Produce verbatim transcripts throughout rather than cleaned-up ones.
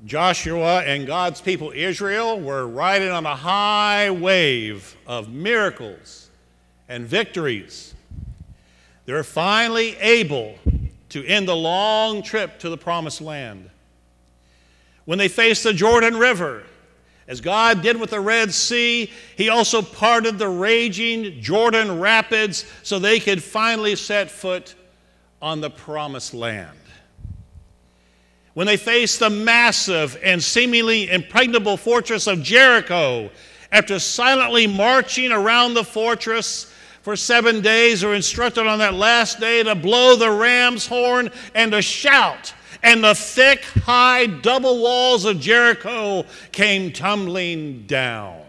Joshua and God's people Israel were riding on a high wave of miracles and victories. They were finally able to end the long trip to the promised land. When they faced the Jordan River, as God did with the Red Sea, he also parted the raging Jordan rapids so they could finally set foot on the promised land. When they faced the massive and seemingly impregnable fortress of Jericho, after silently marching around the fortress for seven days, were instructed on that last day to blow the ram's horn and to shout, and the thick, high, double walls of Jericho came tumbling down.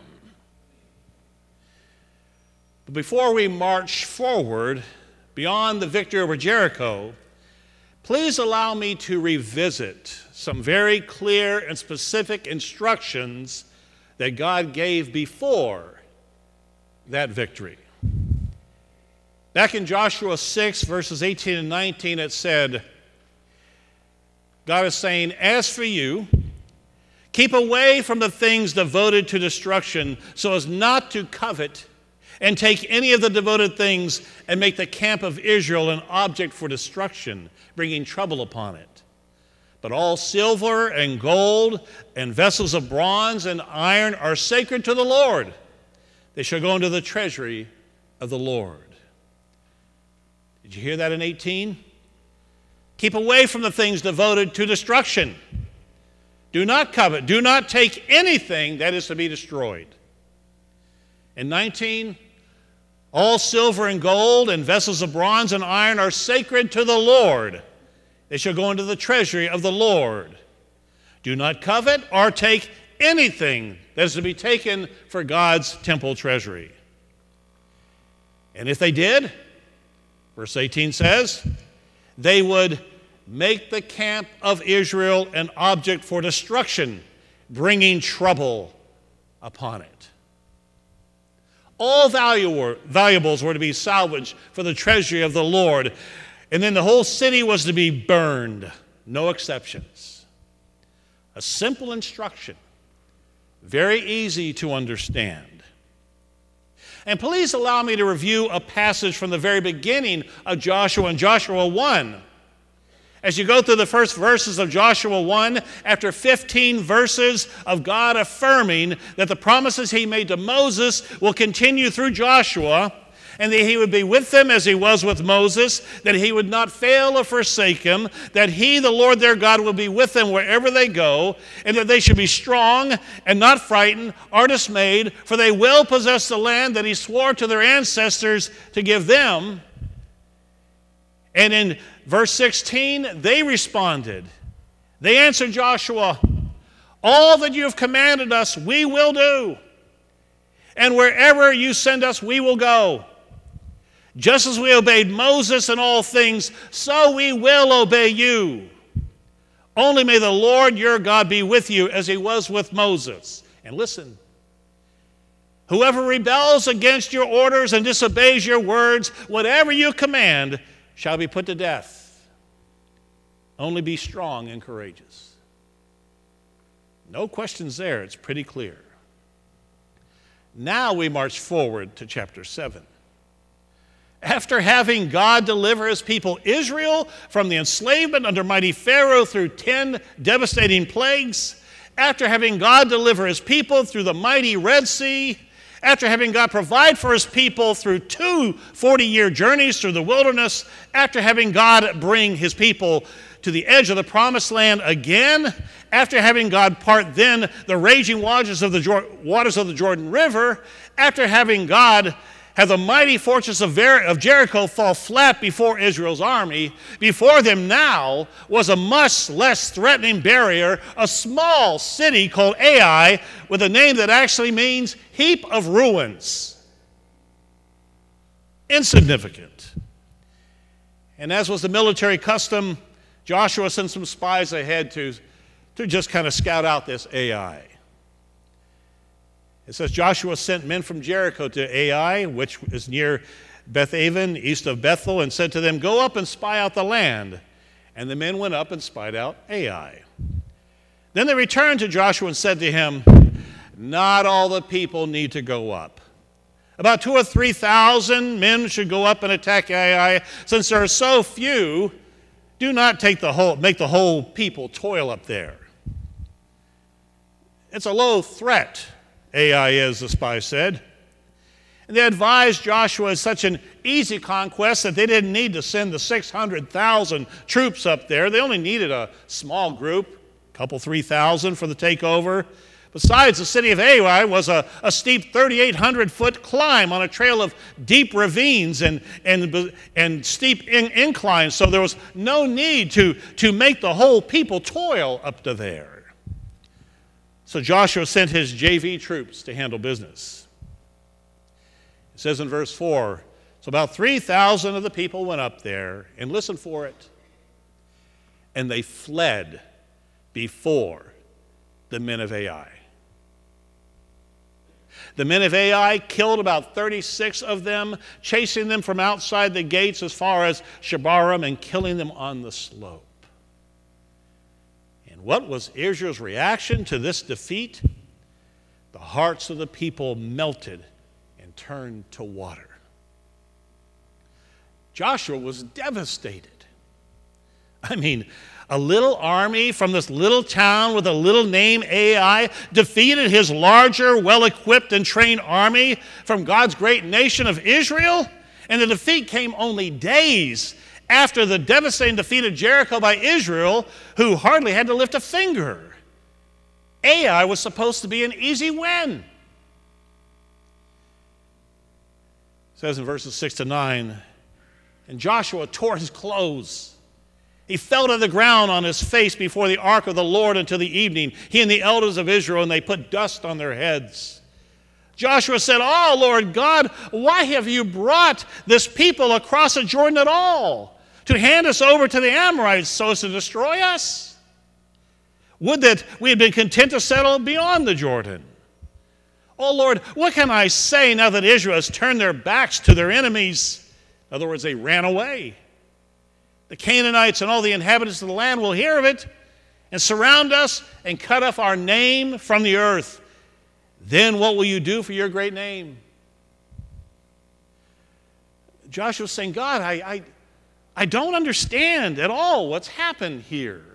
But before we march forward beyond the victory over Jericho, please allow me to revisit some very clear and specific instructions that God gave before that victory. Back in Joshua six, verses eighteen and nineteen, it said, God is saying, as for you, keep away from the things devoted to destruction, so as not to covet and take any of the devoted things and make the camp of Israel an object for destruction, bringing trouble upon it. But all silver and gold and vessels of bronze and iron are sacred to the Lord. They shall go into the treasury of the Lord. Did you hear that in eighteen? Keep away from the things devoted to destruction. Do not covet. Do not take anything that is to be destroyed. In nineteen, all silver and gold and vessels of bronze and iron are sacred to the Lord. They shall go into the treasury of the Lord. Do not covet or take anything that is to be taken for God's temple treasury. And if they did, verse eighteen says, they would make the camp of Israel an object for destruction, bringing trouble upon it. All valuables were to be salvaged for the treasury of the Lord, and then the whole city was to be burned, no exceptions. A simple instruction, very easy to understand. And please allow me to review a passage from the very beginning of Joshua in Joshua one. As you go through the first verses of Joshua one, after fifteen verses of God affirming that the promises he made to Moses will continue through Joshua, and that he would be with them as he was with Moses, that he would not fail or forsake him, that he, the Lord their God, will be with them wherever they go, and that they should be strong and not frightened or dismayed, for they will possess the land that he swore to their ancestors to give them. And in verse sixteen, they responded. They answered Joshua, all that you have commanded us, we will do. And wherever you send us, we will go. Just as we obeyed Moses in all things, so we will obey you. Only may the Lord your God be with you as he was with Moses. And listen, whoever rebels against your orders and disobeys your words, whatever you command, shall be put to death. Only be strong and courageous. No questions there. It's pretty clear. Now we march forward to chapter seven. After having God deliver his people Israel from the enslavement under mighty Pharaoh through ten devastating plagues, after having God deliver his people through the mighty Red Sea, after having God provide for his people through two forty-year journeys through the wilderness, after having God bring his people to the edge of the promised land again, after having God part then the raging waters of the, Jor- waters of the Jordan River, after having God have the mighty fortress of, Ver- of Jericho fall flat before Israel's army, before them now was a much less threatening barrier, a small city called Ai, with a name that actually means heap of ruins. Insignificant. And as was the military custom, Joshua sent some spies ahead to, to just kind of scout out this Ai. It says Joshua sent men from Jericho to Ai, which is near Beth-aven, east of Bethel, and said to them, go up and spy out the land. And the men went up and spied out Ai. Then they returned to Joshua and said to him, not all the people need to go up. About two or three thousand men should go up and attack Ai. Since there are so few, do not take the whole, make the whole people toil up there. It's a low threat, Ai is, the spy said. And they advised Joshua as such an easy conquest that they didn't need to send the six hundred thousand troops up there. They only needed a small group, a couple, three thousand for the takeover. Besides, the city of Ai was a, a steep thirty-eight hundred foot climb on a trail of deep ravines and, and, and steep in, inclines, so there was no need to, to make the whole people toil up to there. So Joshua sent his J V troops to handle business. It says in verse four, so about three thousand of the people went up there, and listen for it, and they fled before the men of Ai. The men of Ai killed about thirty-six of them, chasing them from outside the gates as far as Shebarim and killing them on the slope. And what was Israel's reaction to this defeat? The hearts of the people melted and turned to water. Joshua was devastated. I mean, a little army from this little town with a little name, Ai, defeated his larger, well-equipped and trained army from God's great nation of Israel. And the defeat came only days after the devastating defeat of Jericho by Israel, who hardly had to lift a finger. Ai was supposed to be an easy win. It says in verses six to nine, and Joshua tore his clothes. He fell to the ground on his face before the ark of the Lord until the evening, he and the elders of Israel, and they put dust on their heads. Joshua said, oh, Lord God, why have you brought this people across the Jordan at all? To hand us over to the Amorites so as to destroy us? Would that we had been content to settle beyond the Jordan. Oh, Lord, what can I say now that Israel has turned their backs to their enemies? In other words, they ran away. The Canaanites and all the inhabitants of the land will hear of it and surround us and cut off our name from the earth. Then what will you do for your great name? Joshua's saying, God, I, I, I don't understand at all what's happened here.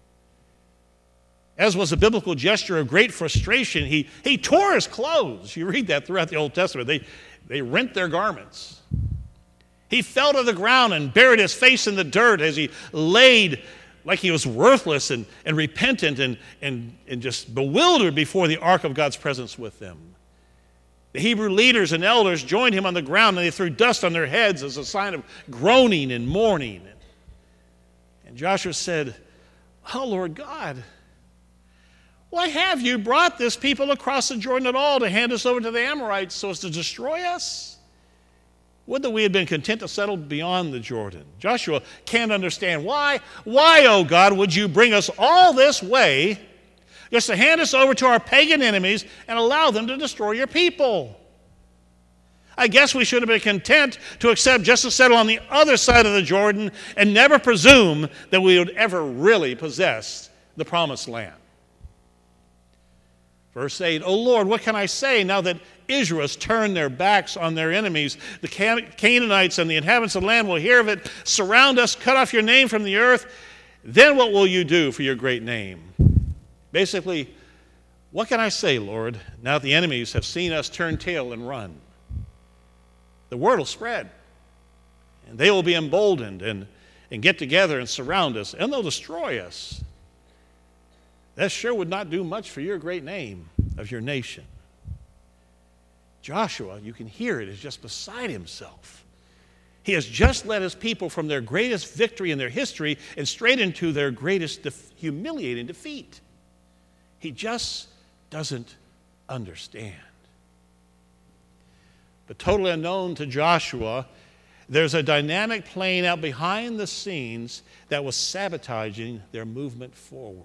As was a biblical gesture of great frustration, he, he tore his clothes. You read that throughout the Old Testament. They, they rent their garments. He fell to the ground and buried his face in the dirt as he laid like he was worthless and, and repentant and, and, and just bewildered before the ark of God's presence with them. The Hebrew leaders and elders joined him on the ground, and they threw dust on their heads as a sign of groaning and mourning. And Joshua said, oh, Lord God, why have you brought this people across the Jordan at all to hand us over to the Amorites so as to destroy us? Would that we had been content to settle beyond the Jordan. Joshua can't understand why. Why, oh God, would you bring us all this way just to hand us over to our pagan enemies and allow them to destroy your people? I guess we should have been content to accept just to settle on the other side of the Jordan and never presume that we would ever really possess the promised land. Verse eight, oh Lord, what can I say now that Israel has turned their backs on their enemies? The Canaanites and the inhabitants of the land will hear of it, surround us, cut off your name from the earth. Then what will you do for your great name? Basically, what can I say, Lord, now that the enemies have seen us turn tail and run? The word will spread, and they will be emboldened and, and get together and surround us, and they'll destroy us. That sure would not do much for your great name of your nation. Joshua, you can hear it, is just beside himself. He has just led his people from their greatest victory in their history and straight into their greatest def- humiliating defeat. He just doesn't understand. But totally unknown to Joshua, there's a dynamic playing out behind the scenes that was sabotaging their movement forward.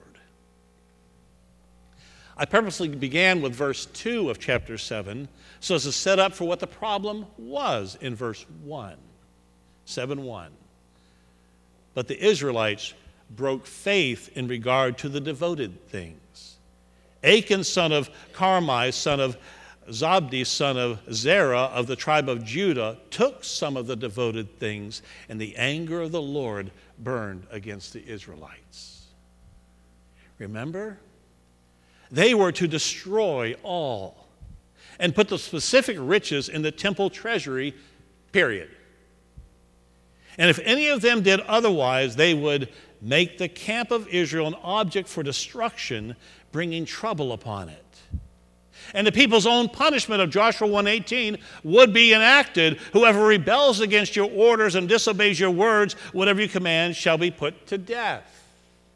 I purposely began with verse two of chapter seven so as to set up for what the problem was in verse one, seven one. But the Israelites broke faith in regard to the devoted things. Achan, son of Carmi, son of Zabdi, son of Zerah of the tribe of Judah, took some of the devoted things, and the anger of the Lord burned against the Israelites. Remember? They were to destroy all and put the specific riches in the temple treasury, period. And if any of them did otherwise, they would make the camp of Israel an object for destruction, bringing trouble upon it. And the people's own punishment of Joshua one eighteen would be enacted. Whoever rebels against your orders and disobeys your words, whatever you command, shall be put to death.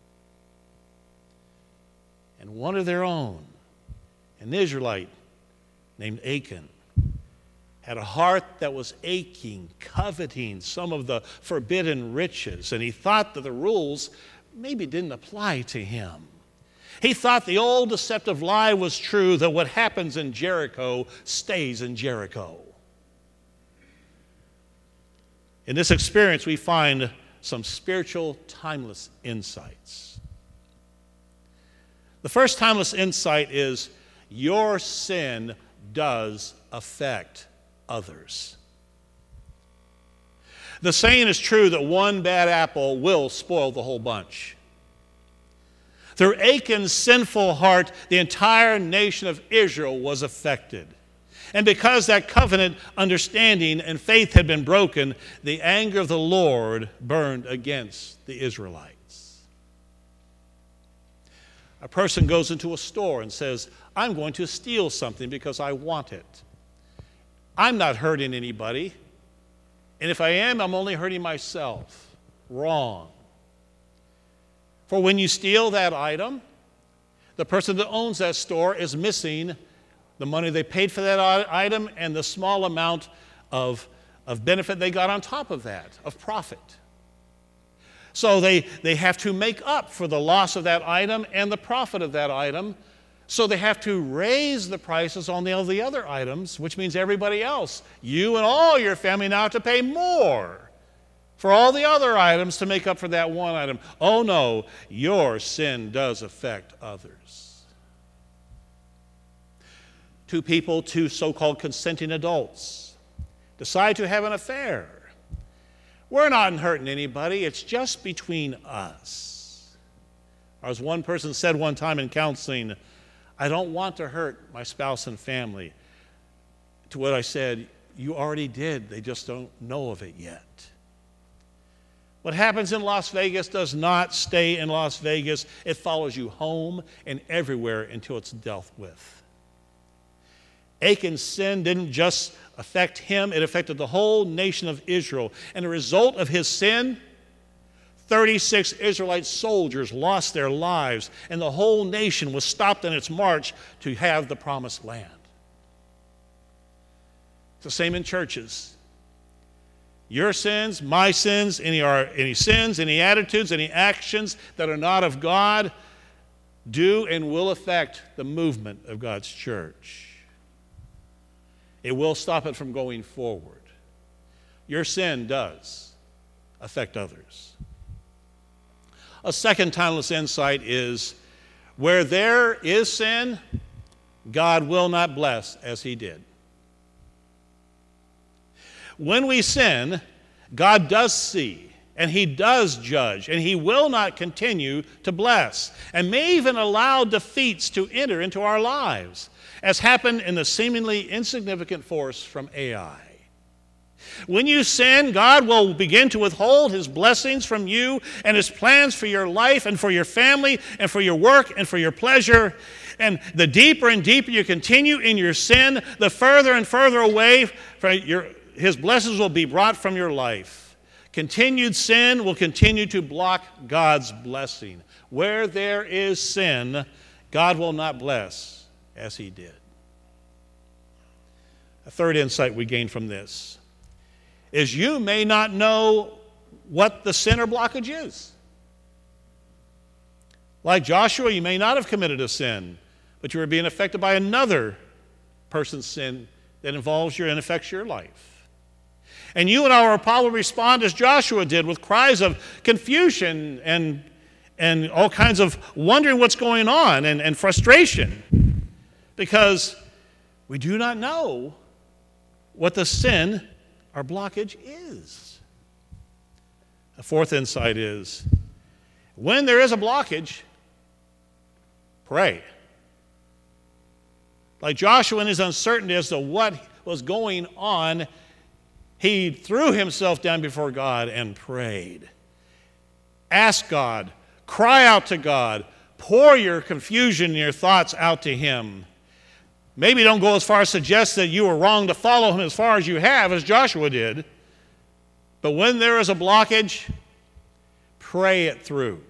And one of their own, an Israelite named Achan, had a heart that was aching, coveting some of the forbidden riches, and he thought that the rules maybe didn't apply to him. He thought the old deceptive lie was true, that what happens in Jericho stays in Jericho. In this experience, we find some spiritual, timeless insights. The first timeless insight is your sin does affect others. The saying is true that one bad apple will spoil the whole bunch. Through Achan's sinful heart, the entire nation of Israel was affected. And because that covenant understanding and faith had been broken, the anger of the Lord burned against the Israelites. A person goes into a store and says, I'm going to steal something because I want it. I'm not hurting anybody. And if I am, I'm only hurting myself. Wrong. For when you steal that item, the person that owns that store is missing the money they paid for that item and the small amount of, of benefit they got on top of that, of profit. So they, they have to make up for the loss of that item and the profit of that item. So they have to raise the prices on the, all the other items, which means everybody else, you and all your family now have to pay more for all the other items to make up for that one item. Oh no, your sin does affect others. Two people, two so-called consenting adults, decide to have an affair. We're not hurting anybody, it's just between us. Or as one person said one time in counseling, I don't want to hurt my spouse and family. To what I said, you already did, they just don't know of it yet. What happens in Las Vegas does not stay in Las Vegas. It follows you home and everywhere until it's dealt with. Achan's sin didn't just affect him, it affected the whole nation of Israel. And the result of his sin, thirty-six Israelite soldiers lost their lives, and the whole nation was stopped in its march to have the promised land. It's the same in churches. Your sins, my sins, any, are, any sins, any attitudes, any actions that are not of God do and will affect the movement of God's church. It will stop it from going forward. Your sin does affect others. A second timeless insight is where there is sin, God will not bless as he did. When we sin, God does see, and he does judge, and he will not continue to bless, and may even allow defeats to enter into our lives, as happened in the seemingly insignificant force from Ai. When you sin, God will begin to withhold his blessings from you and his plans for your life and for your family and for your work and for your pleasure. And the deeper and deeper you continue in your sin, the further and further away from your his blessings will be brought from your life. Continued sin will continue to block God's blessing. Where there is sin, God will not bless as he did. A third insight we gain from this is you may not know what the sin or blockage is. Like Joshua, you may not have committed a sin, but you are being affected by another person's sin that involves you and affects your life. And you and I will probably respond as Joshua did with cries of confusion and, and all kinds of wondering what's going on and, and frustration because we do not know what the sin or blockage is. The fourth insight is when there is a blockage, pray. Like Joshua in his uncertainty as to what was going on, he threw himself down before God and prayed. Ask God, cry out to God, pour your confusion and your thoughts out to him. Maybe don't go as far as suggest that you were wrong to follow him as far as you have, as Joshua did. But when there is a blockage, pray it through.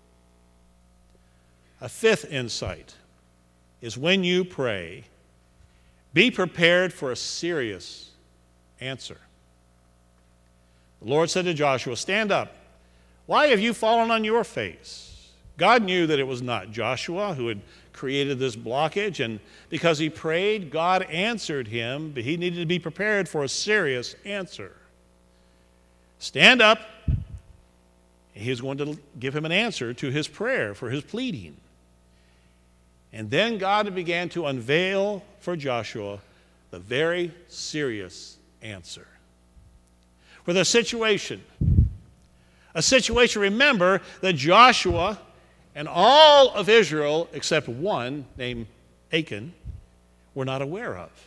A fifth insight is when you pray, be prepared for a serious answer. The Lord said to Joshua, stand up. Why have you fallen on your face? God knew that it was not Joshua who had created this blockage, and because he prayed, God answered him, but he needed to be prepared for a serious answer. Stand up. He was going to give him an answer to his prayer for his pleading. And then God began to unveil for Joshua the very serious answer. For the situation, a situation, remember, that Joshua and all of Israel, except one named Achan, were not aware of.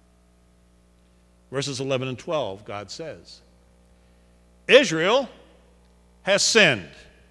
Verses eleven and twelve, God says, Israel has sinned.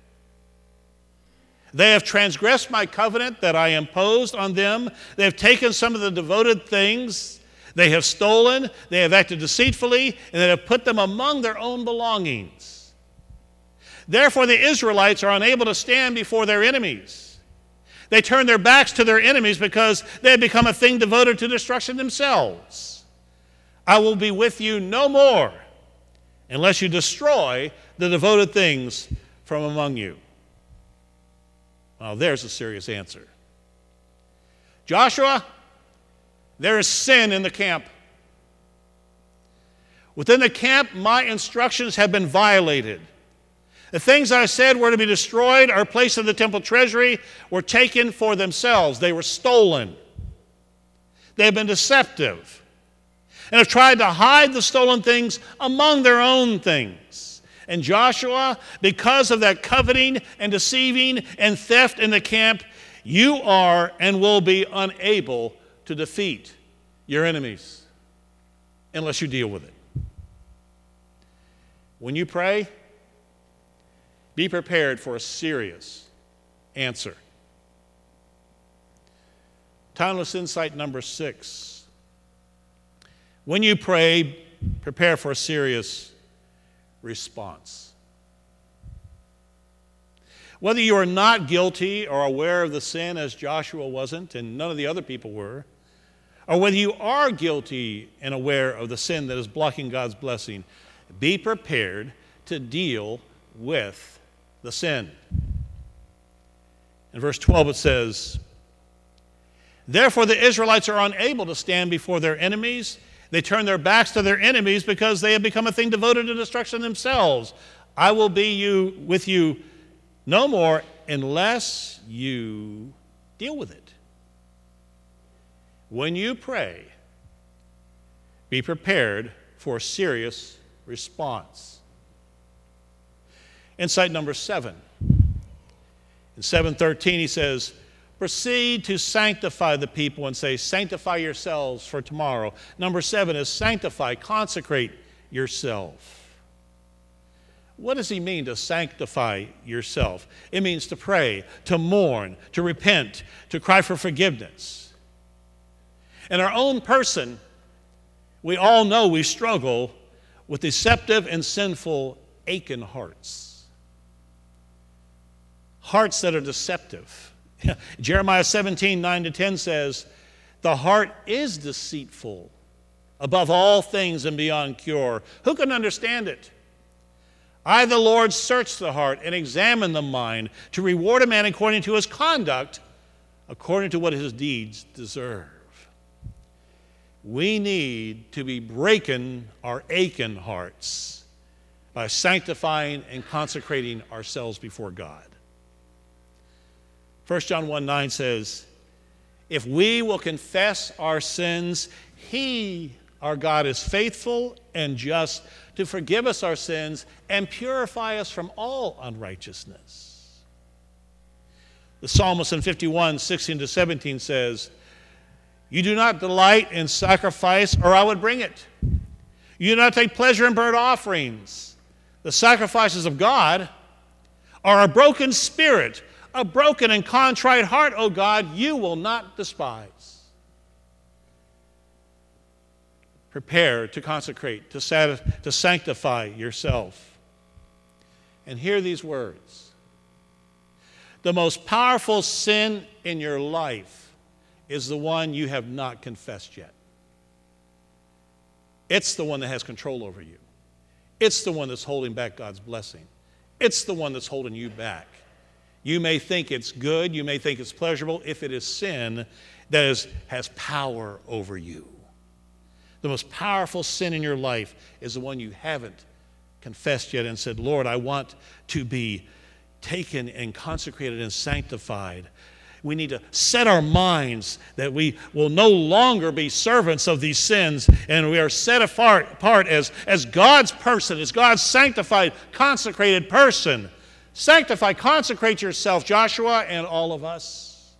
They have transgressed my covenant that I imposed on them. They have taken some of the devoted things. They have stolen. They have acted deceitfully, and they have put them among their own belongings. Therefore, the Israelites are unable to stand before their enemies. They turn their backs to their enemies because they have become a thing devoted to destruction themselves. I will be with you no more unless you destroy the devoted things from among you. Well, there's a serious answer. Joshua, there is sin in the camp. Within the camp, my instructions have been violated. The things I said were to be destroyed or placed in the temple treasury were taken for themselves. They were stolen. They have been deceptive and have tried to hide the stolen things among their own things. And Joshua, because of that coveting and deceiving and theft in the camp, you are and will be unable to defeat your enemies unless you deal with it. When you pray, be prepared for a serious answer. Timeless insight number six. When you pray, prepare for a serious response. Whether you are not guilty or aware of the sin as Joshua wasn't and none of the other people were, or whether you are guilty and aware of the sin that is blocking God's blessing, be prepared to deal with the sin. In verse twelve it says, therefore the Israelites are unable to stand before their enemies. They turn their backs to their enemies because they have become a thing devoted to destruction themselves. I will be you with you no more unless you deal with it. When you pray, be prepared for a serious response. Insight number seven. In seven thirteen he says, proceed to sanctify the people and say, sanctify yourselves for tomorrow. Number seven is sanctify, consecrate yourself. What does he mean to sanctify yourself? It means to pray, to mourn, to repent, to cry for forgiveness. In our own person, we all know we struggle with deceptive and sinful Achan hearts. Hearts that are deceptive. Jeremiah seventeen, nine to ten says, the heart is deceitful above all things and beyond cure. Who can understand it? I, the Lord, search the heart and examine the mind to reward a man according to his conduct, according to what his deeds deserve. We need to be breaking our Achan hearts by sanctifying and consecrating ourselves before God. First John one nine says, if we will confess our sins, he, our God, is faithful and just to forgive us our sins and purify us from all unrighteousness. The psalmist in fifty-one sixteen to seventeen says, you do not delight in sacrifice, or I would bring it. You do not take pleasure in burnt offerings. The sacrifices of God are a broken spirit, a broken and contrite heart, O God, you will not despise. Prepare to consecrate, to, sat- to sanctify yourself. And hear these words. The most powerful sin in your life is the one you have not confessed yet. It's the one that has control over you. It's the one that's holding back God's blessing. It's the one that's holding you back. You may think it's good, you may think it's pleasurable, if it is sin that is, has power over you. The most powerful sin in your life is the one you haven't confessed yet and said, Lord, I want to be taken and consecrated and sanctified. We need to set our minds that we will no longer be servants of these sins, and we are set apart, apart as, as God's person, as God's sanctified, consecrated person. Sanctify, consecrate yourself, Joshua, and all of us.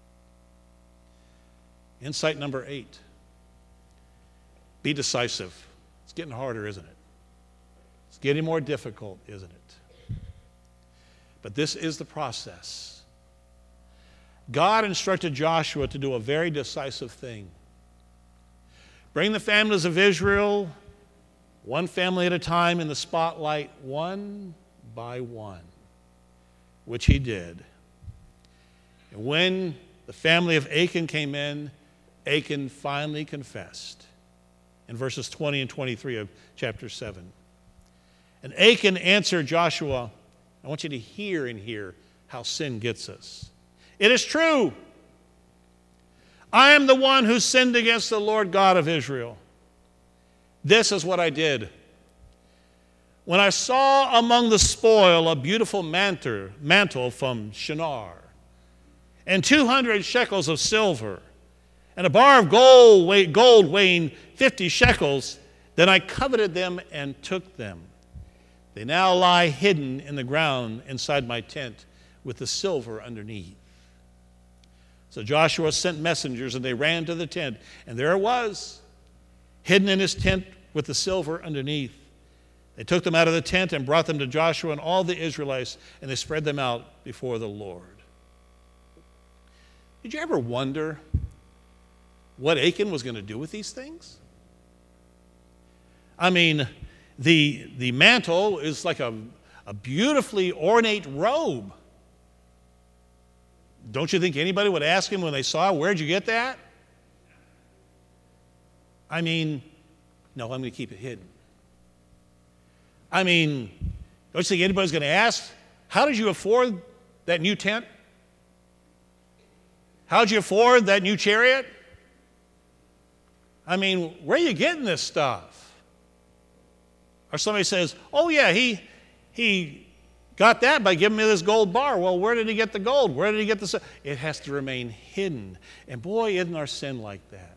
Insight number eight. Be decisive. It's getting harder, isn't it? It's getting more difficult, isn't it? But this is the process. God instructed Joshua to do a very decisive thing. Bring the families of Israel, one family at a time, in the spotlight, one by one, which he did. And when the family of Achan came in, Achan finally confessed in verses twenty and twenty-three of chapter seven. And Achan answered Joshua, I want you to hear and hear how sin gets us. It is true. I am the one who sinned against the Lord God of Israel. This is what I did. When I saw among the spoil a beautiful mantle, mantle from Shinar, and two hundred shekels of silver, and a bar of gold, gold weighing fifty shekels, then I coveted them and took them. They now lie hidden in the ground inside my tent with the silver underneath. So Joshua sent messengers, and they ran to the tent, and there it was, hidden in his tent with the silver underneath. They took them out of the tent and brought them to Joshua and all the Israelites, and they spread them out before the Lord. Did you ever wonder what Achan was going to do with these things? I mean, the, the mantle is like a, a beautifully ornate robe. Don't you think anybody would ask him when they saw it, where'd you get that? I mean, no, I'm going to keep it hidden. I mean, don't you think anybody's going to ask, how did you afford that new tent? How did you afford that new chariot? I mean, where are you getting this stuff? Or somebody says, oh yeah, he he got that by giving me this gold bar. Well, where did he get the gold? Where did he get the... It has to remain hidden. And boy, isn't our sin like that.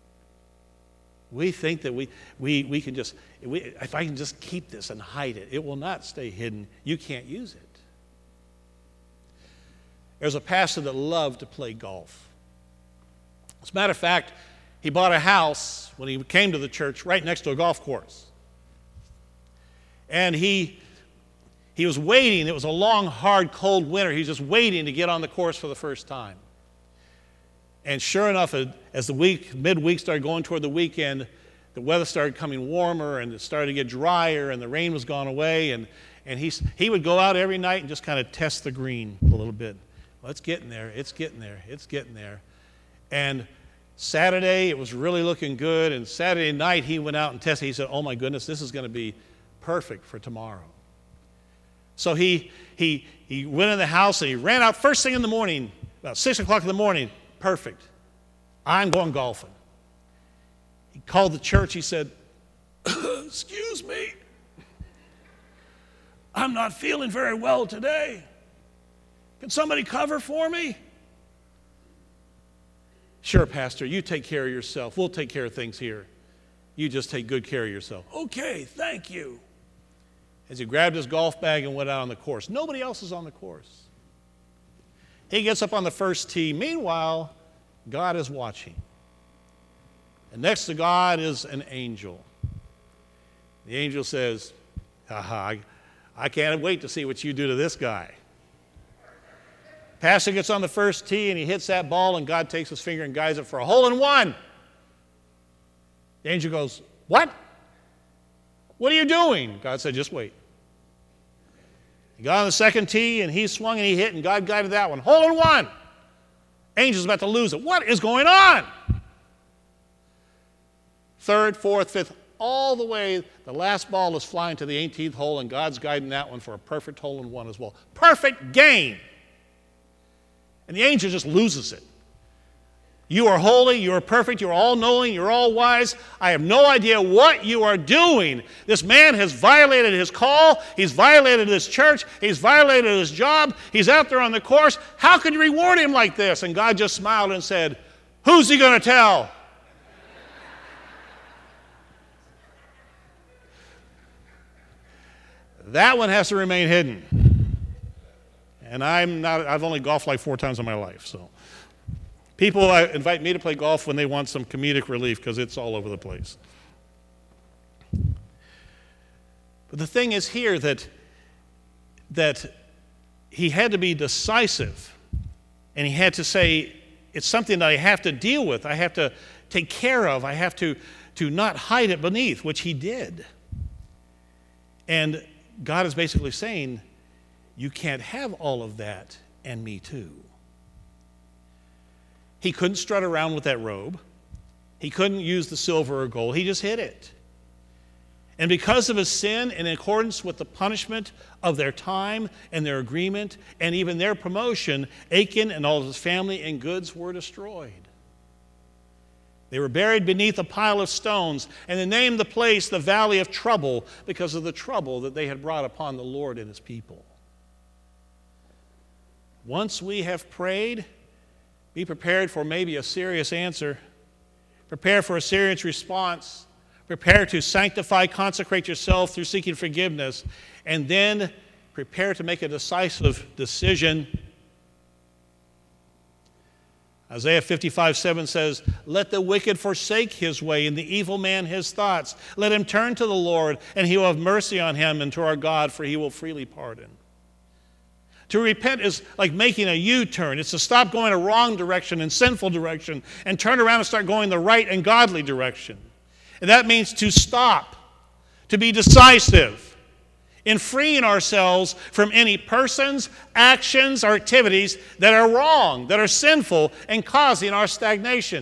We think that we we we can just, we, if I can just keep this and hide it, it will not stay hidden. You can't use it. There's a pastor that loved to play golf. As a matter of fact, he bought a house when he came to the church right next to a golf course. And he he was waiting. It was a long, hard, cold winter. He was just waiting to get on the course for the first time. And sure enough, as the week, midweek started going toward the weekend, the weather started coming warmer, and it started to get drier, and the rain was gone away. And, and he, he would go out every night and just kind of test the green a little bit. Well, it's getting there. It's getting there. It's getting there. And Saturday, it was really looking good. And Saturday night, he went out and tested. He said, oh, my goodness, this is going to be perfect for tomorrow. So he, he, he went in the house, and he ran out first thing in the morning, about six o'clock in the morning. Perfect. I'm going golfing. He called the church. He said, excuse me, I'm not feeling very well today. Can somebody cover for me? Sure, Pastor, you take care of yourself. We'll take care of things here. You just take good care of yourself. Okay, thank you. As he grabbed his golf bag and went out on the course. Nobody else is on the course. He gets up on the first tee. Meanwhile, God is watching. And next to God is an angel. The angel says, haha, I, I can't wait to see what you do to this guy. Pastor gets on the first tee and he hits that ball, and God takes his finger and guides it for a hole in one. The angel goes, what? What are you doing? God said, just wait. He got on the second tee and he swung and he hit, and God guided that one. Hole in one. Angel's about to lose it. What is going on? Third, fourth, fifth, all the way, the last ball is flying to the eighteenth hole, and God's guiding that one for a perfect hole in one as well. Perfect game. And the angel just loses it. You are holy, you are perfect, you are all-knowing, you're all-wise. I have no idea what you are doing. This man has violated his call. He's violated his church. He's violated his job. He's out there on the course. How can you reward him like this? And God just smiled and said, who's he going to tell? That one has to remain hidden. And I'm not, I've only golfed like four times in my life, so. People invite me to play golf when they want some comedic relief because it's all over the place. But the thing is here that, that he had to be decisive, and he had to say, it's something that I have to deal with, I have to take care of, I have to, to not hide it beneath, which he did. And God is basically saying, you can't have all of that, and me too. He couldn't strut around with that robe. He couldn't use the silver or gold. He just hid it. And because of his sin, in accordance with the punishment of their time and their agreement and even their promotion, Achan and all of his family and goods were destroyed. They were buried beneath a pile of stones, and they named the place the Valley of Trouble because of the trouble that they had brought upon the Lord and his people. Once we have prayed, be prepared for maybe a serious answer. Prepare for a serious response. Prepare to sanctify, consecrate yourself through seeking forgiveness. And then prepare to make a decisive decision. Isaiah fifty-five seven says, let the wicked forsake his way and the evil man his thoughts. Let him turn to the Lord, and he will have mercy on him, and to our God, for he will freely pardon. To repent is like making a U-turn. It's to stop going a wrong direction and sinful direction and turn around and start going the right and godly direction. And that means to stop, to be decisive in freeing ourselves from any persons, actions, or activities that are wrong, that are sinful, and causing our stagnation.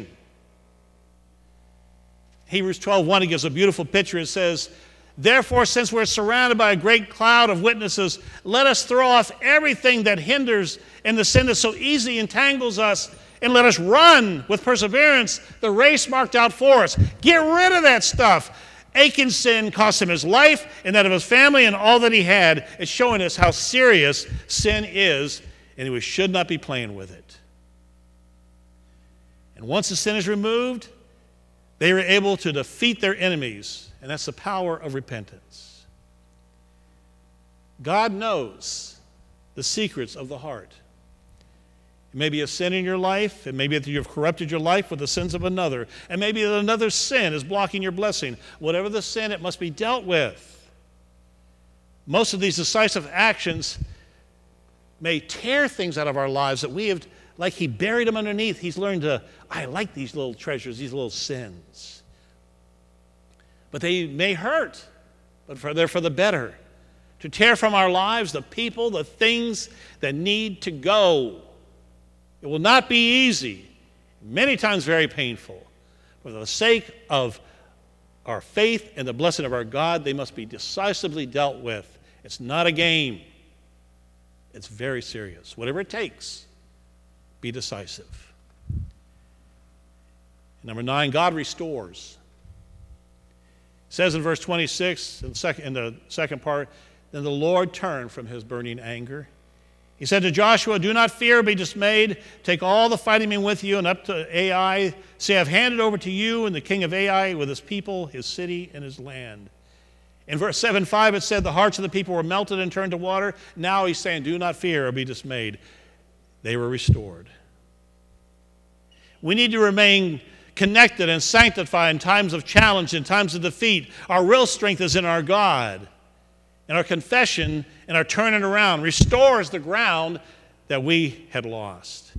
Hebrews twelve one, he gives a beautiful picture. It says, therefore, since we're surrounded by a great cloud of witnesses, let us throw off everything that hinders and the sin that so easily entangles us, and let us run with perseverance the race marked out for us. Get rid of that stuff. Achan's sin cost him his life and that of his family and all that he had. It's showing us how serious sin is, and we should not be playing with it. And once the sin is removed, they were able to defeat their enemies. And that's the power of repentance. God knows the secrets of the heart. It may be a sin in your life. It may be that you've corrupted your life with the sins of another. And maybe that another sin is blocking your blessing. Whatever the sin, it must be dealt with. Most of these decisive actions may tear things out of our lives that we have, like he buried them underneath. He's learned to, I like these little treasures, these little sins. But they may hurt, but for, they're for the better. To tear from our lives the people, the things that need to go. It will not be easy, many times very painful. For the sake of our faith and the blessing of our God, they must be decisively dealt with. It's not a game. It's very serious. Whatever it takes, be decisive. Number nine, God restores. It says in verse twenty-six, in the, second, in the second part, then the Lord turned from his burning anger, He said to Joshua, do not fear, be dismayed. Take all the fighting men with you and up to Ai. Say, I've handed over to you and the king of Ai with his people, his city, and his land. In verse seven five, it said the hearts of the people were melted and turned to water. Now he's saying, do not fear or be dismayed. They were restored. We need to remain connected and sanctified in times of challenge, in times of defeat. Our real strength is in our God. And our confession and our turning around restores the ground that we had lost.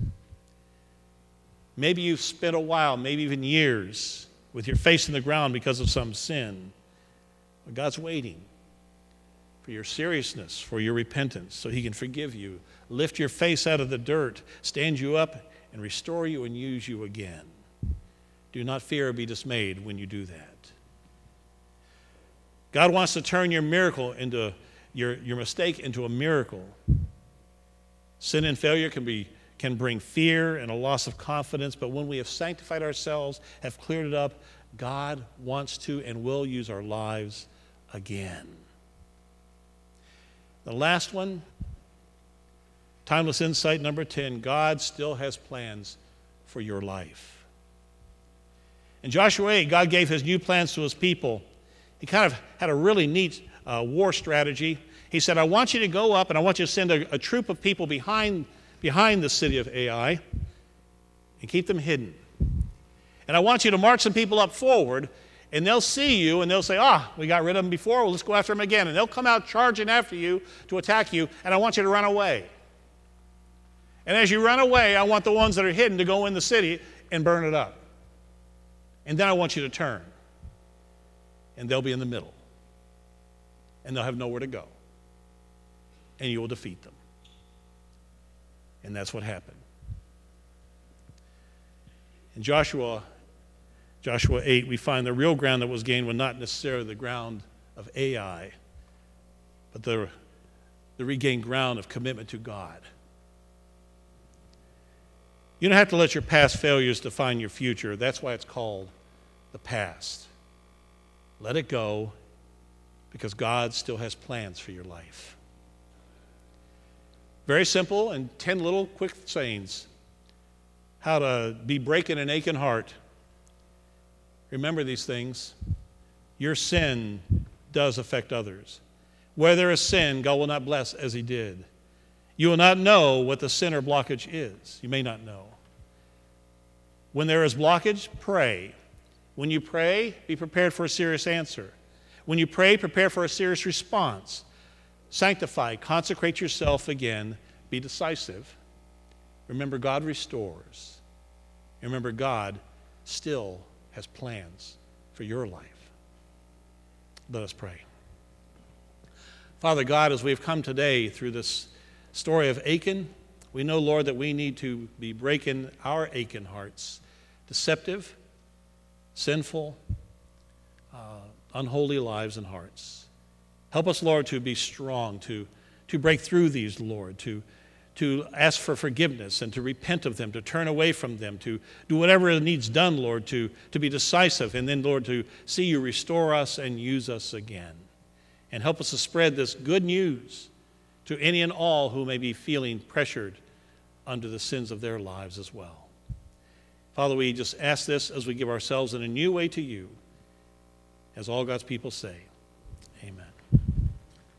Maybe you've spent a while, maybe even years, with your face in the ground because of some sin. But God's waiting for your seriousness, for your repentance, so he can forgive you, lift your face out of the dirt, stand you up, and restore you and use you again. Do not fear or be dismayed when you do that. God wants to turn your miracle into, your, your mistake into a miracle. Sin and failure can be can bring fear and a loss of confidence, but when we have sanctified ourselves, have cleared it up, God wants to and will use our lives again. The last one, timeless insight number ten, God still has plans for your life. In Joshua eight, God gave his new plans to his people. He kind of had a really neat uh, war strategy. He said, I want you to go up and I want you to send a, a troop of people behind, behind the city of Ai and keep them hidden. And I want you to march some people up forward, and they'll see you and they'll say, ah, we got rid of them before, well, let's go after them again. And they'll come out charging after you to attack you, and I want you to run away. And as you run away, I want the ones that are hidden to go in the city and burn it up. And then I want you to turn. And they'll be in the middle. And they'll have nowhere to go. And you will defeat them. And that's what happened. In Joshua, Joshua eight, we find the real ground that was gained was not necessarily the ground of Ai, but the, the regained ground of commitment to God. You don't have to let your past failures define your future. That's why it's called the past. Let it go, because God still has plans for your life. Very simple, and ten little quick sayings. How to be breaking an aching heart. Remember these things. Your sin does affect others. Where there is sin, God will not bless as he did. You will not know what the sin or blockage is. You may not know. When there is blockage, pray. When you pray, be prepared for a serious answer. When you pray, prepare for a serious response. Sanctify, consecrate yourself again, be decisive. Remember, God restores. Remember, God still has plans for your life. Let us pray. Father God, as we've come today through this story of Achan, we know, Lord, that we need to be breaking our Achan hearts, deceptive, sinful, uh, unholy lives and hearts. Help us, Lord, to be strong, to, to break through these, Lord, to, to ask for forgiveness and to repent of them, to turn away from them, to do whatever needs done, Lord, to, to be decisive, and then, Lord, to see you restore us and use us again. And help us to spread this good news to any and all who may be feeling pressured under the sins of their lives as well. Father, we just ask this as we give ourselves in a new way to you, as all God's people say.